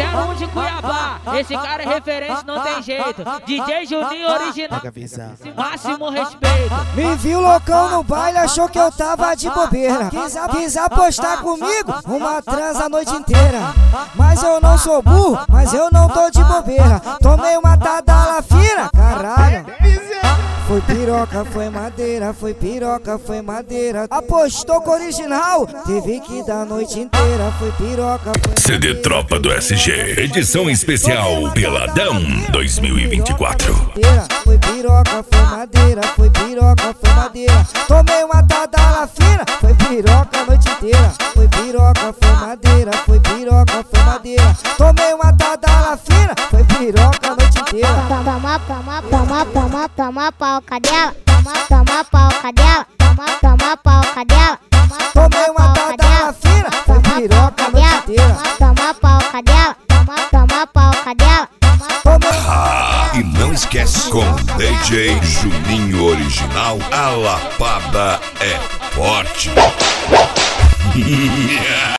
01 de Cuiabá, esse cara é referente, não tem jeito. DJ Juninho original, máximo respeito. Me viu loucão no baile, achou que eu tava de bobeira. Quis apostar comigo uma transa a noite inteira. Mas eu não sou burro, mas eu não tô de bobeira. Tomei uma tadala fina, caralho. Foi piroca, foi madeira, foi piroca, foi madeira. Apostou com original, teve que dar a noite inteira. Foi piroca, foi CD madeira, Tropa do SG, edição especial Peladão 2024. Foi piroca, foi madeira, foi piroca, foi madeira. Tomei uma tadala fina, foi piroca a noite inteira. Foi piroca, foi madeira, foi piroca, foi madeira. Tomei uma tadala fina, foi piroca a noite inteira. Toma pau, cadela, toma pau, cadela, toma pau, cadela. Tomei uma tadala fina, foi piroca a noite inteira. Toma pau, cadela, toma pau, cadela. E não esquece, com DJ Juninho original, a lapada é forte.